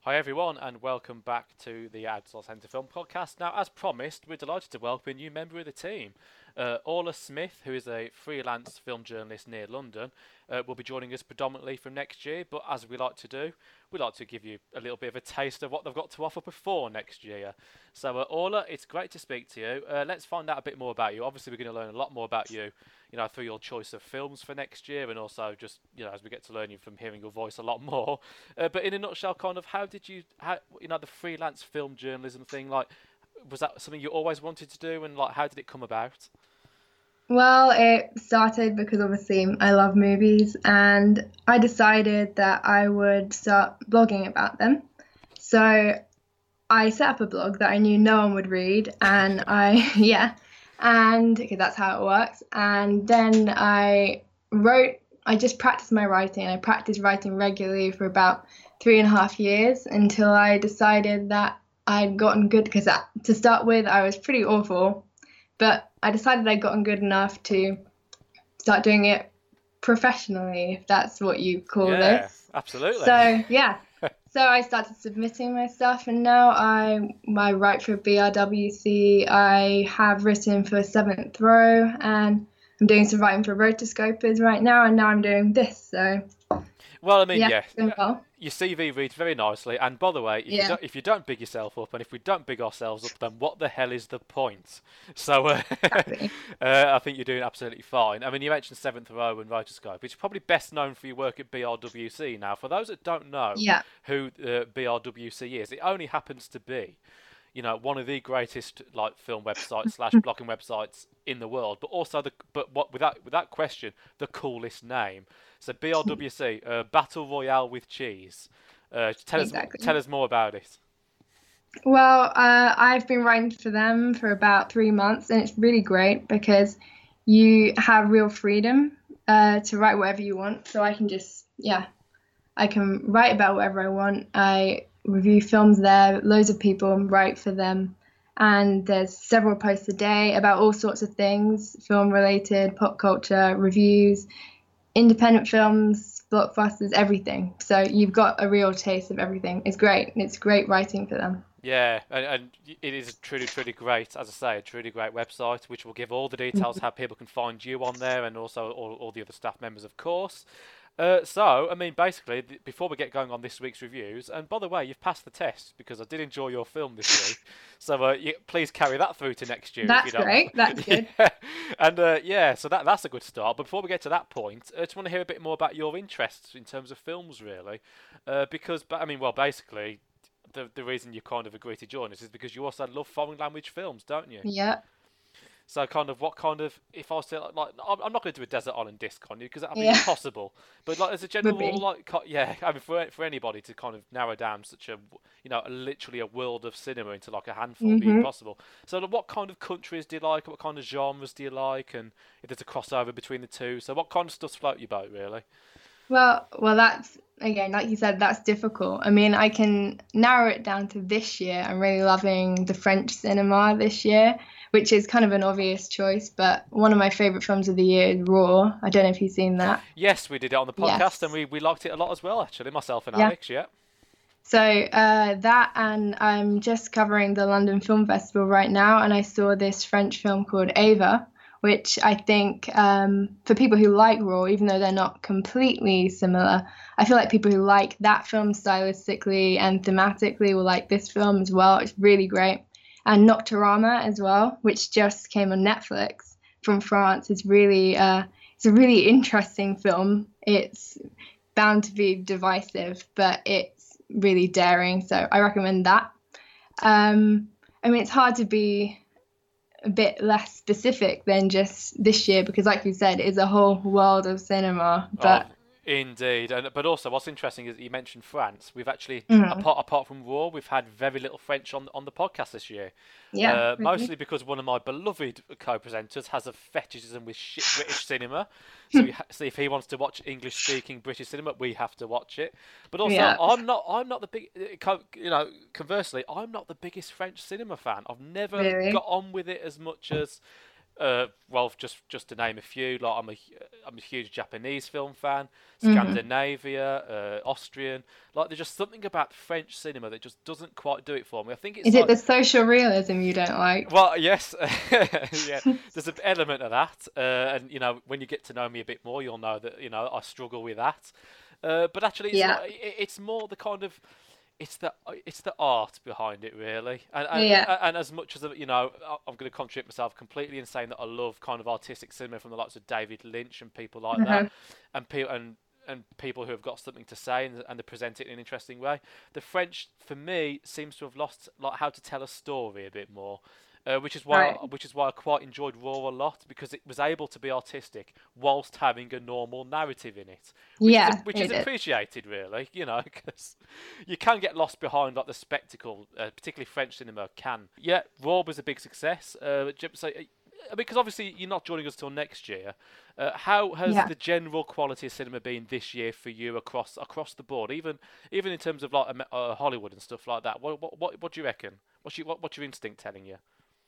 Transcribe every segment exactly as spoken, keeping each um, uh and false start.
Hi everyone, and welcome back to the Outlaw Centre Film Podcast. Now, as promised, we're delighted to welcome a new member of the team. Uh, Orla Smith, who is a freelance film journalist near London, uh, will be joining us predominantly from next year, but as we like to do, we like to give you a little bit of a taste of what they've got to offer before next year. So, uh, Orla, it's great to speak to you. Uh, let's find out a bit more about you. Obviously, we're going to learn a lot more about you, you know, through your choice of films for next year, and also just, you know, as we get to learn you from hearing your voice a lot more. Uh, but in a nutshell, kind of, how did you, how, you know, the freelance film journalism thing, like, was that something you always wanted to do, and like, how did it come about? Well, it started because obviously I love movies and I decided that I would start blogging about them. So I set up a blog that I knew no one would read and I, yeah, and okay, that's how it works. And then I wrote, I just practiced my writing. I practiced writing regularly for about three and a half years until I decided that I'd gotten good because to start with, I was pretty awful. But I decided I'd gotten good enough to start doing it professionally, if that's what you call Yeah, this. absolutely. So, yeah. So I started submitting my stuff, and now I, I write for B R W C. I have written for Seventh Row, and I'm doing some writing for Rotoscopers right now, and now I'm doing this. So, Well, I mean, yeah, yeah, doing well. your C V reads very nicely. And by the way, if you Yeah. don't if you don't big yourself up, and if we don't big ourselves up, then what the hell is the point? So, uh, Exactly. uh, I think you're doing absolutely fine. I mean, you mentioned Seventh Row and Rotoscope, which is probably best known for your work at B R W C. Now, for those that don't know Yeah. who uh, B R W C is, it only happens to be, you know, one of the greatest like film websites slash blogging websites in the world, but also the but what without without question the coolest name. So B R W C, uh, Battle Royale with Cheese. Uh, tell us Exactly. tell us more about it. Well, uh, I've been writing for them for about three months, and it's really great because you have real freedom uh, to write whatever you want. So I can just, yeah, I can write about whatever I want. I review films there, loads of people write for them, and there's several posts a day about all sorts of things, film related, pop culture, reviews, independent films, blockbusters, everything. So you've got a real taste of everything. It's great. It's great writing for them. Yeah, and, and it is truly, truly great. As I say, a truly great website, which will give all the details how people can find you on there, and also all, all the other staff members, of course. Uh, so, I mean, basically, th- before we get going on this week's reviews, and by the way, you've passed the test because I did enjoy your film this week. So, uh, you, please carry that through to next year if you That's don't great. That's mind. good. Yeah. And uh, yeah, so that that's a good start. But before we get to that point, I just want to hear a bit more about your interests in terms of films, really, uh, because, I mean, well, basically, the the reason you kind of agreed to join us is because you also love foreign language films, don't you? Yeah. So kind of what kind of if I was to like I'm I'm not going to do a desert island disc on you because that'd be Yeah. impossible. But like as a Would general rule, be. like co- yeah, I mean for for anybody to kind of narrow down such a you know a, literally a world of cinema into like a handful would be hmm impossible. So like, what kind of countries do you like? What kind of genres do you like? And if there's a crossover between the two, so what kind of stuff's float your boat really? Well, well, that's again, like you said, that's difficult. I mean, I can narrow it down to this year. I'm really loving the French cinema this year, which is kind of an obvious choice, but one of my favorite films of the year is Raw. I don't know if you've seen that. Yes, we did it on the podcast and Yes. we we liked it a lot as well actually. Myself and Yeah. Alex, yeah. So uh, that, and I'm just covering the London Film Festival right now, and I saw this French film called Ava, which I think um, for people who like Raw, even though they're not completely similar, I feel like people who like that film stylistically and thematically will like this film as well. It's really great. And Nocturama as well, which just came on Netflix from France, is really uh, it's a really interesting film. It's bound to be divisive, but it's really daring. So I recommend that. Um, I mean, it's hard to be a bit less specific than just this year because, like you said, it's a whole world of cinema. Oh, But indeed. And but also, what's interesting is that you mentioned France. We've actually, mm, apart apart from Raw, we've had very little French on on the podcast this year. yeah, Uh, really. mostly because one of my beloved co-presenters has a fetishism with shit British cinema. So, we ha- so if he wants to watch English-speaking British cinema, we have to watch it. But also, Yeah, I'm not. I'm not the big. uh, co- You know, conversely, I'm not the biggest French cinema fan. I've never really. got on with it as much as Uh, well, just just to name a few, like I'm a I'm a huge Japanese film fan, Hmm. Scandinavia, uh, Austrian. Like there's just something about French cinema that just doesn't quite do it for me. I think it's Is it like, the social realism you don't like? well, yes, yeah, there's an element of that, uh, and you know, when you get to know me a bit more, you'll know that you know I struggle with that. Uh, but actually, it's Yeah. like it, it's more the kind of it's the it's the art behind it really, and and, Yeah. and as much as you know, I'm going to contradict myself completely in saying that I love kind of artistic cinema from the likes of David Lynch and people like that, Uh-huh. and people and and people who have got something to say and, and they present it in an interesting way. The French, for me, seems to have lost like how to tell a story a bit more. Uh, which is why, Right. which is why I quite enjoyed Raw a lot because it was able to be artistic whilst having a normal narrative in it, which is Yeah, which is it is. appreciated really, you know, because you can get lost behind like the spectacle, uh, particularly French cinema can. Yeah, Raw was a big success. Uh, so, uh, because obviously you're not joining us till next year. Uh, how has Yeah. the general quality of cinema been this year for you across across the board, even even in terms of like uh, Hollywood and stuff like that? What what what, what do you reckon? What's your what, what's your instinct telling you?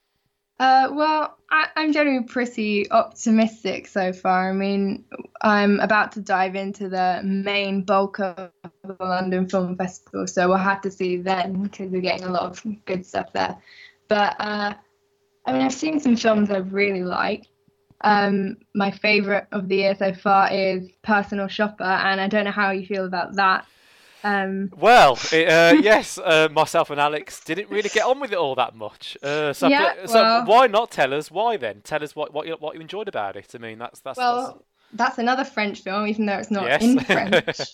Uh, well, I, I'm generally pretty optimistic so far. I mean, I'm about to dive into the main bulk of the London Film Festival, so we'll have to see then because we're getting a lot of good stuff there. But uh, I mean, I've seen some films I really like. Um, my favorite of the year so far is Personal Shopper, and I don't know how you feel about that. Um, Well, it, uh, yes, uh, myself and Alex didn't really get on with it all that much. Uh, so, yeah, pl- so well, why not tell us why then? Tell us what what you, what you enjoyed about it. I mean, that's that's that's well, that's another French film, even though it's not yes. in French.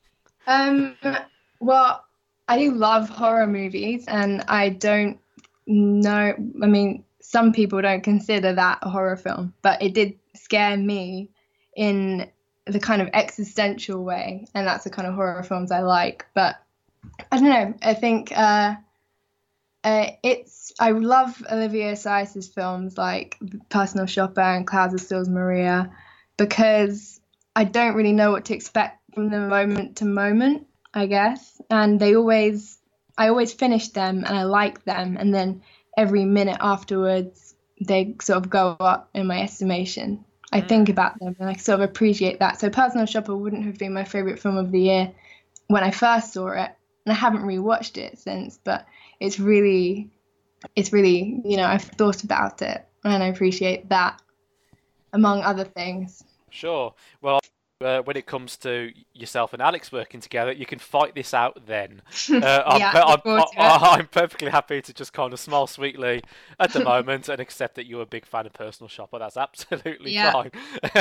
Um, well, I do love horror movies, and I don't know. I mean, some people don't consider that a horror film, but it did scare me in the kind of existential way, and that's the kind of horror films I like. But I don't know. I think uh, uh, it's. I love Olivier Assayas's films like Personal Shopper and Clouds of Sils Maria because I don't really know what to expect from them moment to moment, I guess. And they always, I always finish them and I like them. And then every minute afterwards, they sort of go up in my estimation. I think Mm, about them and I sort of appreciate that. So Personal Shopper wouldn't have been my favorite film of the year when I first saw it. And I haven't rewatched it since, but it's really, it's really, you know, I've thought about it and I appreciate that among other things. sure. Well, uh, when it comes to yourself and Alex working together, you can fight this out then. Uh, I'm, Yeah, per- I'm look forward I- to I- I'm perfectly happy to just kind of smile sweetly at the it. moment and accept that you're a big fan of Personal Shopper. That's absolutely Yeah, fine.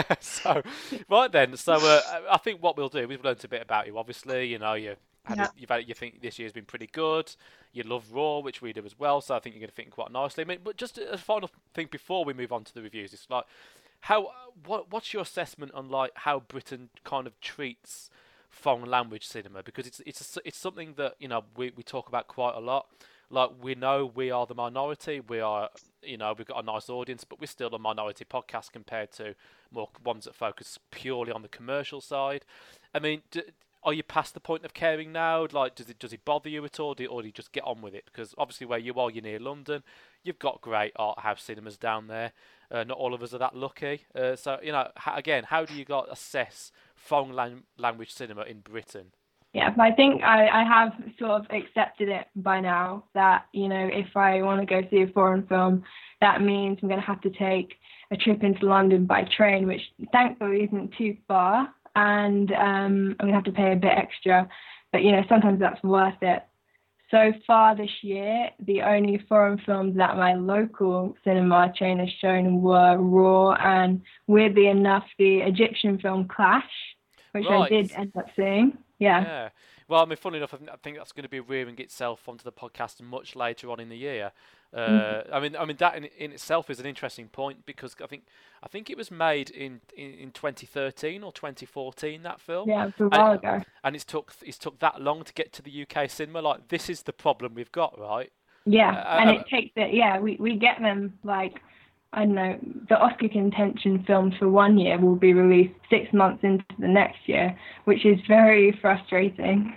So, right then. So, uh, I think what we'll do, we've learned a bit about you. Obviously, you know, you had a, yeah, you've had, you think this year's been pretty good. You love Raw, which we do as well. So I think you're going to fit in quite nicely. I mean, but just a final thing before we move on to the reviews, it's like how what what's your assessment on like how Britain kind of treats foreign language cinema? Because it's it's a, it's something that you know we, we talk about quite a lot. Like we know we are the minority. We are you know we've got a nice audience, but we're still a minority podcast compared to more ones that focus purely on the commercial side. I mean, d are you past the point of caring now? Like, does it does it bother you at all, do, or do you just get on with it? Because obviously, where you are, you're near London. You've got great art house cinemas down there. Uh, not all of us are that lucky. Uh, so, you know, h- again, how do you got assess foreign lang- language cinema in Britain? Yeah, but I think I, I have sort of accepted it by now that, you know, if I want to go see a foreign film, that means I'm going to have to take a trip into London by train, which thankfully isn't too far. And um, I'm going to have to pay a bit extra. But, you know, sometimes that's worth it. So far this year, the only foreign films that my local cinema chain has shown were Raw and, weirdly enough, the Egyptian film Clash, which I Right. did end up seeing. Yeah. Yeah. Well, I mean, funnily enough, I think I think that's going to be rearing itself onto the podcast much later on in the year. Mm. Uh, I mean, I mean that in, in itself is an interesting point because I think I think it was made in, in, in twenty thirteen or twenty fourteen that film, Yeah, it was a and while ago. and it's took it's took that long to get to the U K cinema. Like this is the problem we've got, right? Uh, Yeah, and uh, it takes it. Yeah, we we get them like I don't know. The Oscar contention films for one year will be released six months into the next year, which is very frustrating.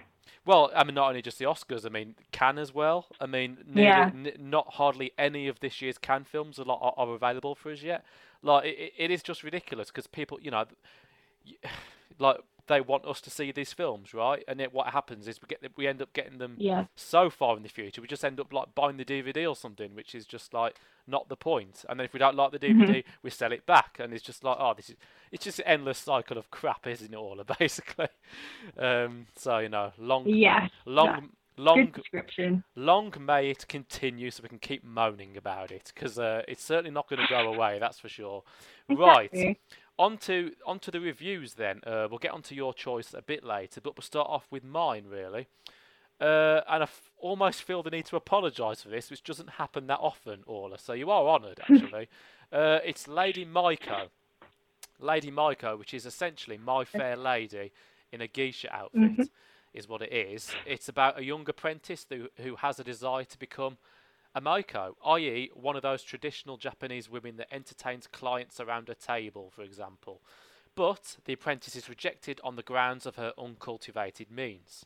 Well, I mean, not only just the Oscars. I mean, Cannes as well. I mean, nearly, Yeah. n- not hardly any of this year's Cannes films are, are, are available for us yet. Like, it, it is just ridiculous because people, you know, y- like they want us to see these films, right? And then what happens is we get we end up getting them Yeah. so far in the future, we just end up like buying the D V D or something, which is just like not the point. And then if we don't like the D V D, Mhm. we sell it back, and it's just like, oh, this is it's just an endless cycle of crap, isn't it, all basically? Um, so you know, long, Yeah. long, Good long, description. long may it continue, so we can keep moaning about it, because uh, it's certainly not going to go away, that's for sure. Right. Exactly. Onto onto the reviews then. Uh, we'll get onto your choice a bit later, but we'll start off with mine really. Uh, and I f- almost feel the need to apologise for this, which doesn't happen that often, Orla. So you are honoured, actually. uh, it's Lady Maiko. Lady Maiko, which is essentially My Fair Lady in a geisha outfit, Mhm. is what it is. It's about a young apprentice who who has a desire to become a Maiko, that is one of those traditional Japanese women that entertains clients around a table, for example. But the apprentice is rejected on the grounds of her uncultivated means.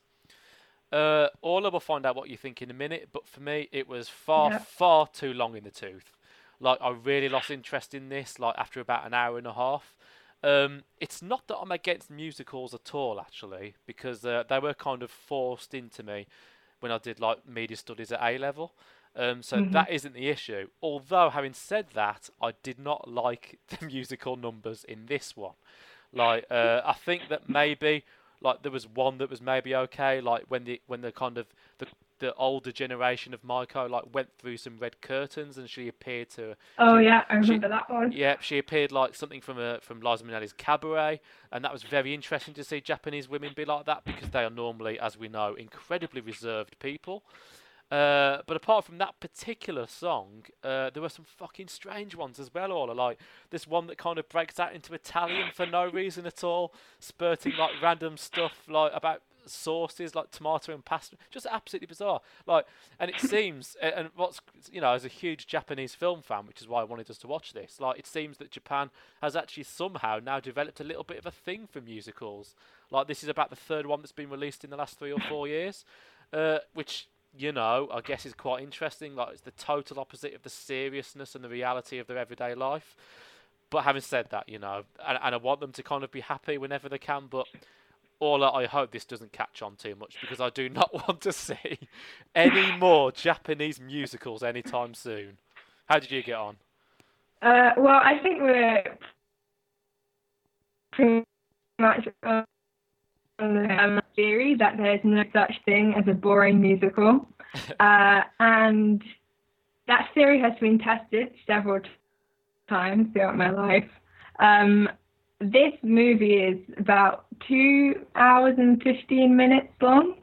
Uh, Orla will find out what you think in a minute, but for me, it was far, Yeah. far too long in the tooth. Like, I really lost interest in this, like, after about an hour and a half. Um, it's not that I'm against musicals at all, actually, because uh, they were kind of forced into me when I did, like, media studies at A-level. Um, so Mhm. that isn't the issue. Although, having said that, I did not like the musical numbers in this one. Like, uh, I think that maybe, like, there was one that was maybe okay. Like when the when the kind of the the older generation of Maiko like went through some red curtains and she appeared to. Oh She, yeah, I she, remember that one. yeah, she appeared like something from a from Liza Minnelli's Cabaret, and that was very interesting to see Japanese women be like that because they are normally, as we know, incredibly reserved people. Uh, but apart from that particular song, uh, there were some fucking strange ones as well. All like this one that kind of breaks out into Italian for no reason at all, spurting like random stuff like about sauces like tomato and pasta, just absolutely bizarre. Like, and it seems, a- and what's you know, as a huge Japanese film fan, which is why I wanted us to watch this. Like, it seems that Japan has actually somehow now developed a little bit of a thing for musicals. Like, this is about the third one that's been released in the last three or four years, uh, which. You know, I guess is quite interesting. Like, it's the total opposite of the seriousness and the reality of their everyday life. But having said that, you know, and, and I want them to kind of be happy whenever they can. But all I hope this doesn't catch on too much because I do not want to see any more Japanese musicals anytime soon. How did you get on? Uh, well, I think we're pretty much on the um, theory that there's no such thing as a boring musical, uh, and that theory has been tested several t- times throughout my life. Um, this movie is about two hours and fifteen minutes long,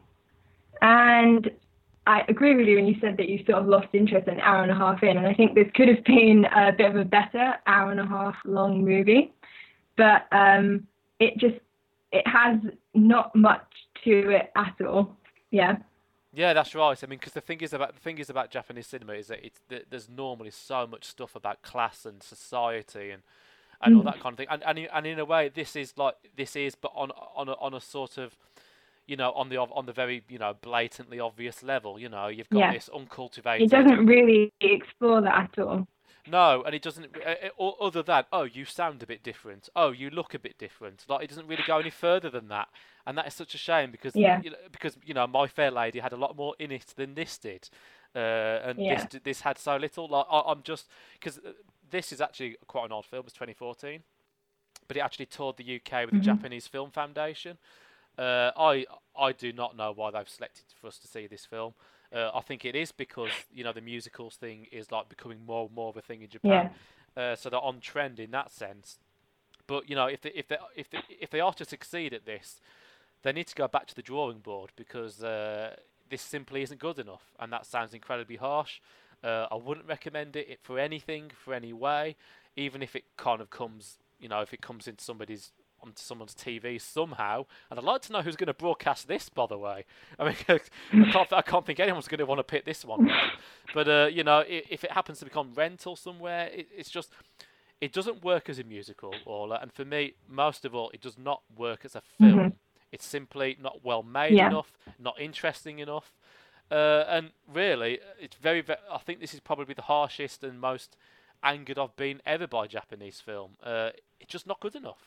and I agree with you when you said that you sort of lost interest an hour and a half in, and I think this could have been a bit of a better hour and a half long movie, but um, it just it has not much to it at all. Yeah. Yeah, that's right. I mean, because the thing is about the thing is about Japanese cinema is that it's that there's normally so much stuff about class and society and and all Mm. that kind of thing. And and in, and in a way, this is like this is, but on on a, on a sort of, you know, on the ov- on the very you know blatantly obvious level. You know, you've got Yeah. this It uncultivated. doesn't really explore that at all. No, and it doesn't. Uh, uh, o- other than, oh, you sound a bit different. Oh, you look a bit different. Like, it doesn't really go any further than that, and that is such a shame because Yeah. you know, because you know My Fair Lady had a lot more in it than this did, uh, and Yeah. this d- this had so little. Like, I, I'm just because this is actually quite an odd film. It's twenty fourteen, but it actually toured the U K with the Mhm. Japanese Film Foundation. Uh, I I do not know why they've selected for us to see this film. Uh, I think it is because you know the musicals thing is like becoming more and more of a thing in Japan. Uh, so they're on trend in that sense. But you know, if they if they if they, if they are to succeed at this, they need to go back to the drawing board because uh, this simply isn't good enough, and that sounds incredibly harsh. Uh, I wouldn't recommend it for anything, for any way, even if it kind of comes, you know, if it comes into somebody's onto someone's T V somehow. And I'd like to know who's going to broadcast this, by the way. I mean, I can't, I can't think anyone's going to want to pick this one up. But uh, you know, if, if it happens to become rental somewhere, it, it's just it doesn't work as a musical, Orla. And for me, most of all, it does not work as a film. Mhm. It's simply not well made Yeah. enough, not interesting enough. Uh, and really, it's very, very. I think this is probably the harshest and most angered I've been ever by a Japanese film. Uh, it's just not good enough.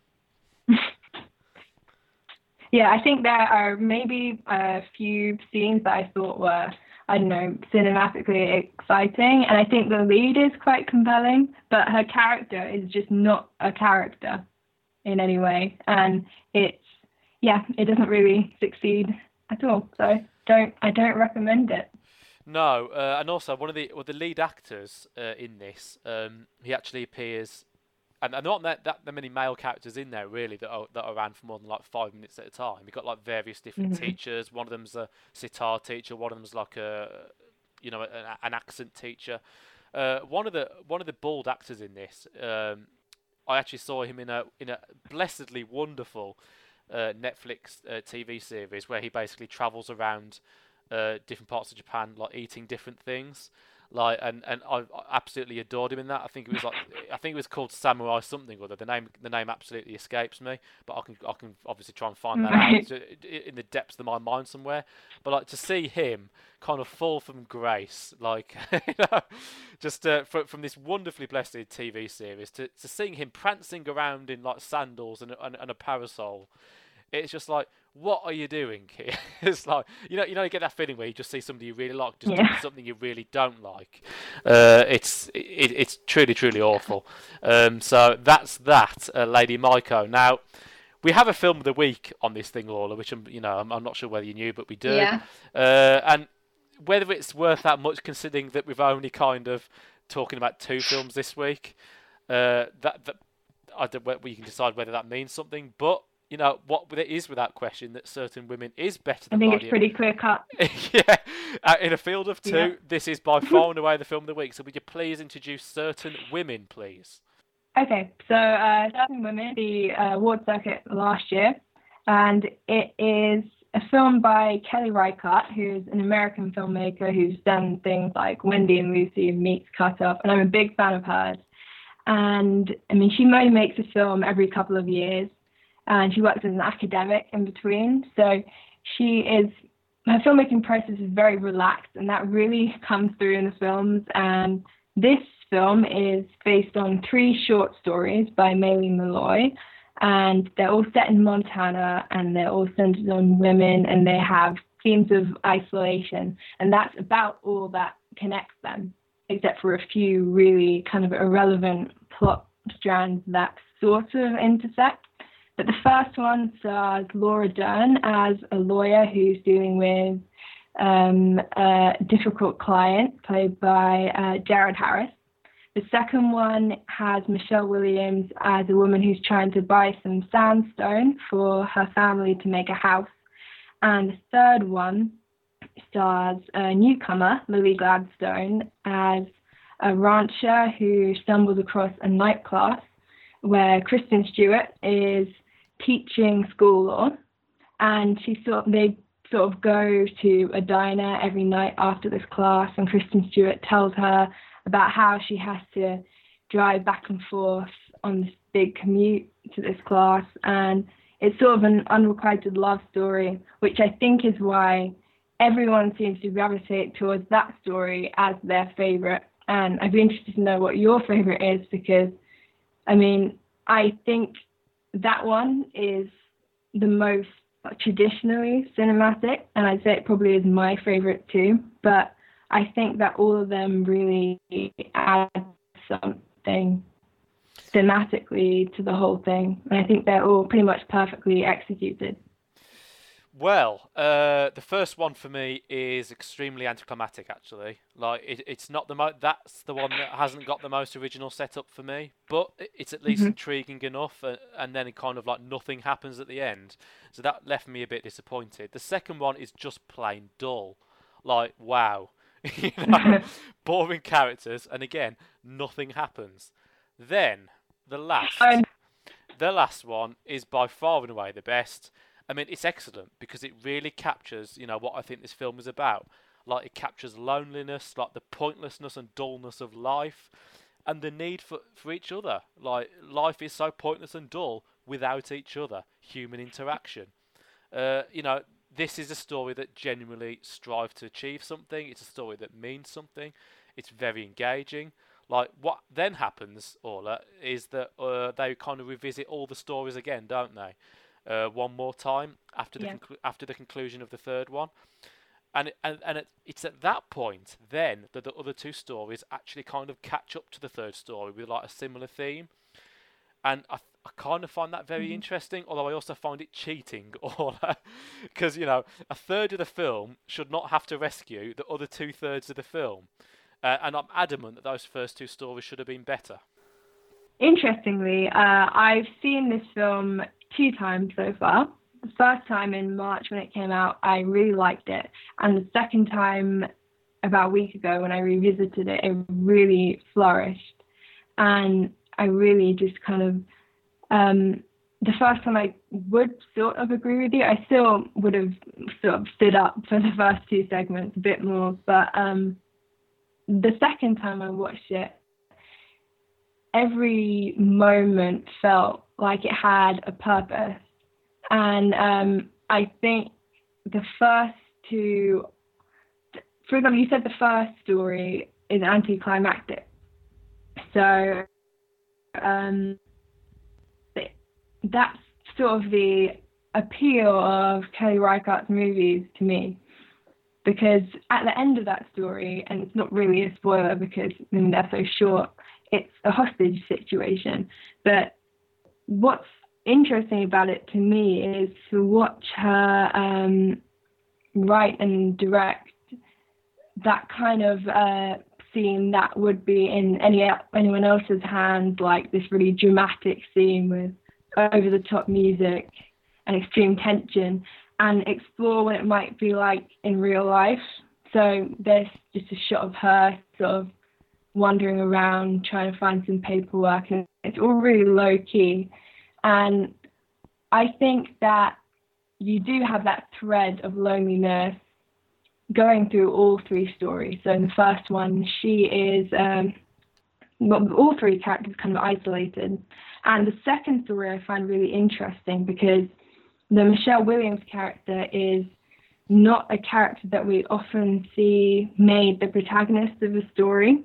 Yeah, I think there are maybe a few scenes that I thought were, I don't know, cinematically exciting, and I think the lead is quite compelling, but her character is just not a character in any way, and it's, yeah, it doesn't really succeed at all. So don't I don't recommend it. No, uh, and also one of the well, the lead actors uh, in this, um, he actually appears. And, and there aren't that, that many male characters in there really that are that are around for more than like five minutes at a time. You've got like various different Mm-hmm. teachers. One of them's a sitar teacher. One of them's like a, you know, an, an accent teacher. Uh, one of the one of the bald actors in this, um, I actually saw him in a in a blessedly wonderful uh, Netflix uh, T V series where he basically travels around uh, different parts of Japan, like eating different things. Like and, and I absolutely adored him in that. I think it was like I think it was called Samurai something or other. The name the name absolutely escapes me, but I can I can obviously try and find that Right. out in the depths of my mind somewhere. But like to see him kind of fall from grace, like you know, just uh, from from this wonderfully blessed T V series to to seeing him prancing around in like sandals and and, and a parasol. It's just like, what are you doing here? It's like, you know, you know, you get that feeling where you just see somebody you really like, just Yeah. doing something you really don't like. Uh, it's it, it's truly, truly awful. Um, so that's that, uh, Lady Maiko. Now, we have a film of the week on this thing, Lawler, which I'm, you know, I'm, I'm not sure whether you knew, but we do. Yeah. Uh, and whether it's worth that much, considering that we've only kind of talking about two films this week, uh, that that I don't. Well, you can decide whether that means something, but. You know, what it is without question that Certain Women is better I than think Body it's pretty clear cut. yeah, uh, in a field of two, Yeah. this is by far and away the film of the week. So would you please introduce Certain Women, please? Okay, so uh, Certain Women, the uh, award circuit last year, and it is a film by Kelly Reichardt, who's an American filmmaker who's done things like Wendy and Lucy and Meets Cut Off, and I'm a big fan of hers. And I mean, she only makes a film every couple of years, and she works as an academic in between. So she is, her filmmaking process is very relaxed, and that really comes through in the films. And this film is based on three short stories by Maylene Malloy, and they're all set in Montana, and they're all centered on women, and they have themes of isolation, and that's about all that connects them, except for a few really kind of irrelevant plot strands that sort of intersect. But the first one stars Laura Dern as a lawyer who's dealing with um, a difficult client, played by uh, Jared Harris. The second one has Michelle Williams as a woman who's trying to buy some sandstone for her family to make a house. And the third one stars a newcomer, Lily Gladstone, as a rancher who stumbles across a night class where Kristen Stewart is teaching school law, and she sort of, they sort of go to a diner every night after this class, and Kristen Stewart tells her about how she has to drive back and forth on this big commute to this class, and it's sort of an unrequited love story, which I think is why everyone seems to gravitate towards that story as their favorite. And I'd be interested to know what your favorite is, because I mean, I think that one is the most traditionally cinematic, and I'd say it probably is my favorite too. But I think that all of them really add something thematically to the whole thing, and I think they're all pretty much perfectly executed. Well, uh, the first one for me is extremely anticlimactic. Actually, like it, it's not the mo- that's the one that hasn't got the most original setup for me, but it's at least Mm-hmm. intriguing enough. And, and then it kind of like nothing happens at the end, so that left me a bit disappointed. The second one is just plain dull. Like wow, you know, boring characters, and again, nothing happens. Then the last, Um, the last one is by far and away the best. I mean, it's excellent because it really captures, you know, what I think this film is about. Like, it captures loneliness, like the pointlessness and dullness of life, and the need for, for each other. Like, life is so pointless and dull without each other, human interaction. Uh, you know, this is a story that genuinely strives to achieve something. It's a story that means something. It's very engaging. Like, what then happens, Orla, is that uh, they kind of revisit all the stories again, don't they? Uh, one more time after the Yeah. conclu- after the conclusion of the third one, and it, and and it, it's at that point then that the other two stories actually kind of catch up to the third story with like a similar theme, and I, I kind of find that very Mhm. interesting. Although I also find it cheating, or because you know a third of the film should not have to rescue the other two thirds of the film, uh, and I'm adamant that those first two stories should have been better. Interestingly, uh, I've seen this film two times so far. The first time in March when it came out, I really liked it. And the second time, about a week ago, when I revisited it, it really flourished. And I really just kind of, um, the first time I would sort of agree with you. I still would have sort of stood up for the first two segments a bit more. But um, the second time I watched it, every moment felt like it had a purpose. And um, I think the first two, for example, you said the first story is anticlimactic. So um, that's sort of the appeal of Kelly Reichardt's movies to me. Because at the end of that story, and it's not really a spoiler because I mean, they're so short, it's a hostage situation. But what's interesting about it to me is to watch her um, write and direct that kind of uh, scene that would be in any anyone else's hands, like this really dramatic scene with over-the-top music and extreme tension, and explore what it might be like in real life. So there's just a shot of her sort of wandering around trying to find some paperwork, and it's all really low key. And I think that you do have that thread of loneliness going through all three stories. So in the first one, she is, um, well, all three characters kind of isolated. And the second story I find really interesting because the Michelle Williams character is not a character that we often see made the protagonist of a story.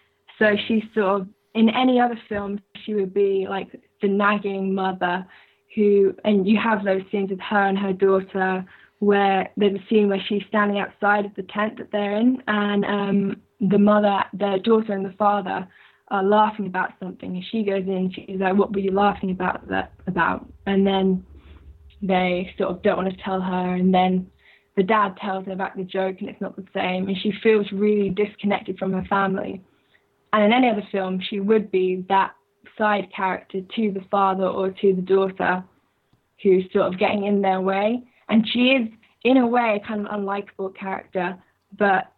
So she's sort of, in any other film, she would be like the nagging mother who, and you have those scenes with her and her daughter where there's a scene where she's standing outside of the tent that they're in, and um, the mother, the daughter and the father are laughing about something, and she goes in, she's like, what were you laughing about that about? And then they sort of don't want to tell her, and then the dad tells her about the joke and it's not the same, and she feels really disconnected from her family. And in any other film, she would be that side character to the father or to the daughter who's sort of getting in their way. And she is, in a way, a kind of unlikable character, but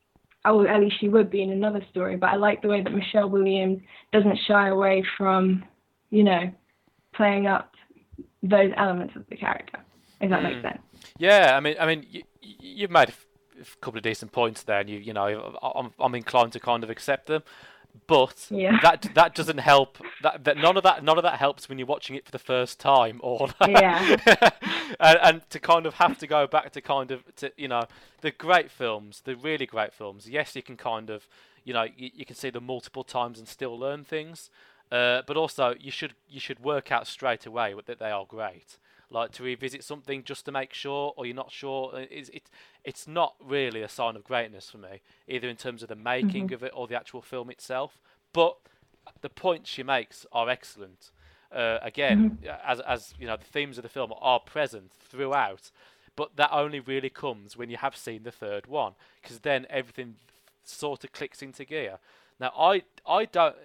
or at least she would be in another story. But I like the way that Michelle Williams doesn't shy away from, you know, playing up those elements of the character, if that mm. makes sense. Yeah, I mean, I mean, you, you've made a couple of decent points there, and you, you know, I'm, I'm inclined to kind of accept them. But yeah. that that doesn't help. That, that none of that none of that helps when you're watching it for the first time, or yeah. and, and to kind of have to go back to kind of to you know the great films, the really great films. Yes, you can kind of you know you, you can see them multiple times and still learn things, uh, but also you should you should work out straight away that they are great. Like to revisit something just to make sure, or you're not sure, it's it, it's not really a sign of greatness for me, either in terms of the making mm-hmm. of it or the actual film itself. But the points she makes are excellent. Uh, again, mm-hmm. as as you know, the themes of the film are present throughout, but that only really comes when you have seen the third one, because then everything sort of clicks into gear. Now, I I don't,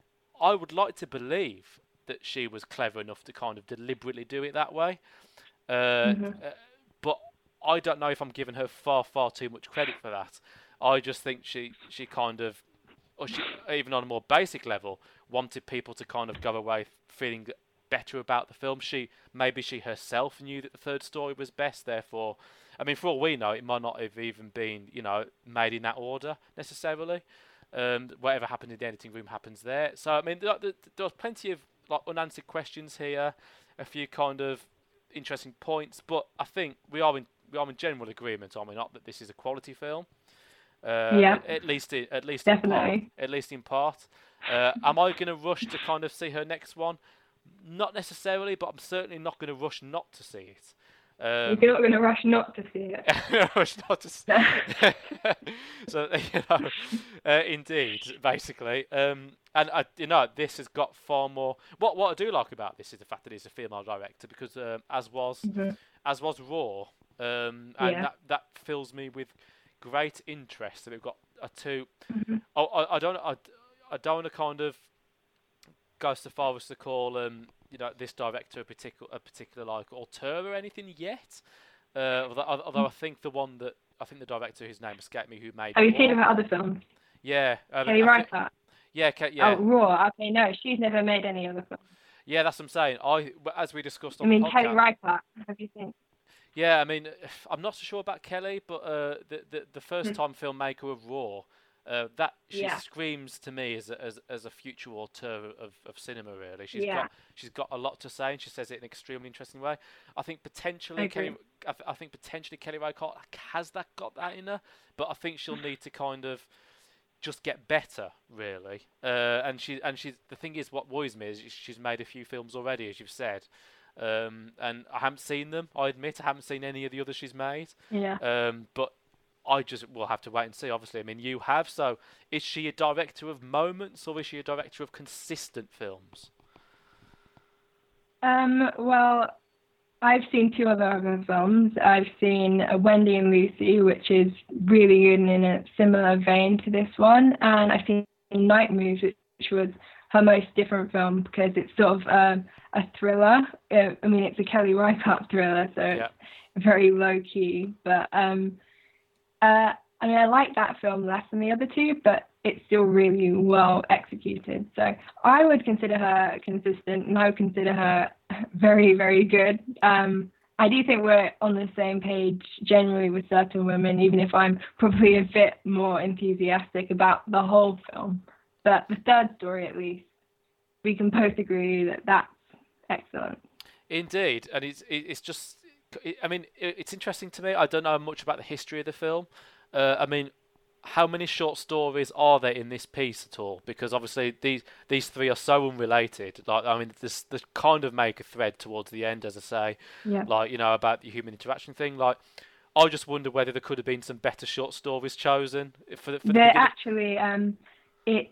I would like to believe that she was clever enough to kind of deliberately do it that way. Uh, mm-hmm. uh, but I don't know if I'm giving her far, far too much credit for that. I just think she, she kind of, or she, even on a more basic level, wanted people to kind of go away feeling better about the film. She Maybe she herself knew that the third story was best, therefore, I mean, for all we know, it might not have even been, you know, made in that order necessarily. Um, whatever happened in the editing room happens there. So, I mean, there, there, there's plenty of like unanswered questions here, a few kind of interesting points, but I think we are in we are in general agreement, are we not, that this is a quality film? Uh, yeah, at, at least in, at least definitely. in part. At least in part. Uh, am I going to rush to kind of see her next one? Not necessarily, but I'm certainly not going to rush not to see it. Um, You're not going to rush not to see it. rush not to see it. So you know, uh, indeed, basically, um, and I, you know, this has got far more. What what I do like about this is the fact that it's a female director, because um, as was mm-hmm. as was Raw, um, and Yeah. that that fills me with great interest. That we've got a two. Mm-hmm. I, I I don't I, I don't want to kind of go so far as to call um you know this director a particular a particular like auteur or anything yet. Uh, although, although I think the one that I think the director whose name escaped me who made. Have you Raw, seen her other films? Yeah. Um, Kelly I thi- Reichardt. Yeah. Ke- yeah. Oh, Raw. Okay, no, she's never made any other films. Yeah. That's what I'm saying. I as we discussed I on mean, the Kelly podcast. Reichardt. Have you seen? Yeah. I mean, I'm not so sure about Kelly, but uh, the the the first Hmm. time filmmaker of Raw. Uh, that she Yeah. screams to me as a, as as a future auteur of, of cinema. Really, she's Yeah. got she's got a lot to say, and she says it in an extremely interesting way. I think potentially I Kelly, agree. I, th- I think potentially Kelly Reichardt has that got that in her, but I think she'll need to kind of just get better, really. Uh, and she and she's the thing is, what worries me is she's made a few films already, as you've said. Um, and I haven't seen them. I admit I haven't seen any of the others she's made. Yeah. Um, but I just will have to wait and see. Obviously, I mean, you have. So, is she a director of moments, or is she a director of consistent films? Um. Well, I've seen two other other films. I've seen uh, Wendy and Lucy, which is really good and in a similar vein to this one, and I've seen Night Moves, which was her most different film because it's sort of um, a thriller. Uh, I mean, it's a Kelly Reichardt thriller, so Yeah. it's very low key. But um, uh, I mean, I like that film less than the other two, but it's still really well executed. So I would consider her consistent, and I would consider her very, very good. Um, I do think we're on the same page generally with certain women, even if I'm probably a bit more enthusiastic about the whole film. But the third story, at least, we can both agree that that's excellent. Indeed, and it's it- it's just. It, I mean, it, it's interesting to me. I don't know much about the history of the film. Uh, I mean, how many short stories are there in this piece at all? Because obviously these these three are so unrelated. Like, I mean, this they kind of make a thread towards the end, as I say. Yeah. Like, you know, about the human interaction thing. Like, I just wonder whether there could have been some better short stories chosen for the, for the They're beginning. actually, um, it's,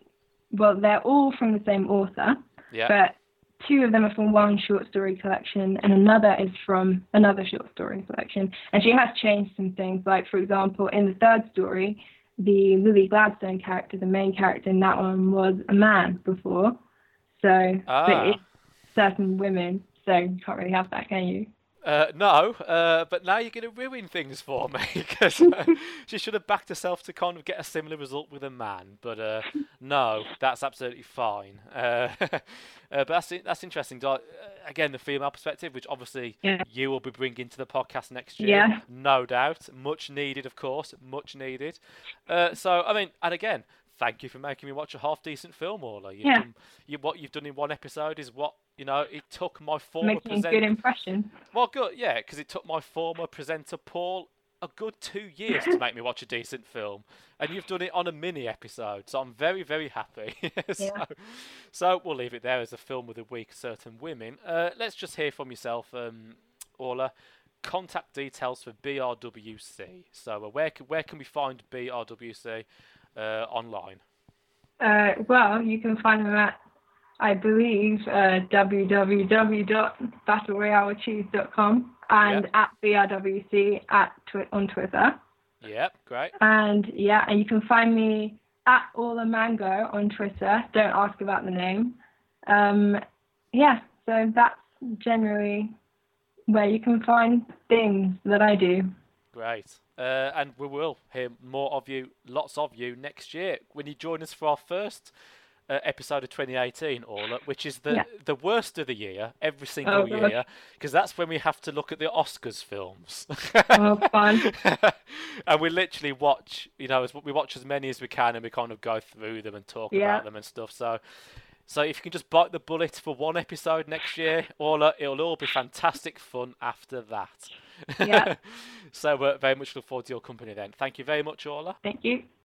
well, they're all from the same author, Yeah. but two of them are from one short story collection and another is from another short story collection. And she has changed some things. Like, for example, in the third story, the Lily Gladstone character, the main character in that one, was a man before. So, Ah. but it's certain women, so you can't really have that, can you? Uh, no, uh, but now you're going to ruin things for me, because uh, she should have backed herself to kind of get a similar result with a man. But uh, no, that's absolutely fine. Uh, uh, but that's that's interesting. Uh, again, the female perspective, which obviously Yeah. you will be bringing to the podcast next year, Yeah. no doubt. Much needed, of course, much needed. Uh, so, I mean, and again, thank you for making me watch a half decent film, Orla. You've Yeah. done, you, what you've done in one episode is what. You know, it took my former Making a presenter. good impression. Well, good, yeah, because it took my former presenter Paul a good two years to make me watch a decent film, and you've done it on a mini episode, so I'm very, very happy. so, Yeah. so we'll leave it there as a film with a week certain women. Uh, let's just hear from yourself, um, Orla. Contact details for B R W C. So, uh, where can, where can we find B R W C uh, online? Uh, well, you can find them at, I believe, uh, w w w dot battle royale achieve dot com and Yep. at B R W C at twi- on Twitter. Yep, great. And yeah, and you can find me at Orla Mango on Twitter. Don't ask about the name. Um, yeah, so that's generally where you can find things that I do. Great. Uh, and we will hear more of you, lots of you, next year when you join us for our first uh, episode of twenty eighteen, Orla, which is the Yeah. the worst of the year, every single Oh, God. year, because that's when we have to look at the Oscars films. Oh, fun. And we literally watch, you know, as we watch as many as we can, and we kind of go through them and talk Yeah. about them and stuff. So, So if you can just bite the bullet for one episode next year, Orla, it'll all be fantastic fun after that. Yeah. So uh, very much look forward to your company then. Thank you very much, Orla. Thank you.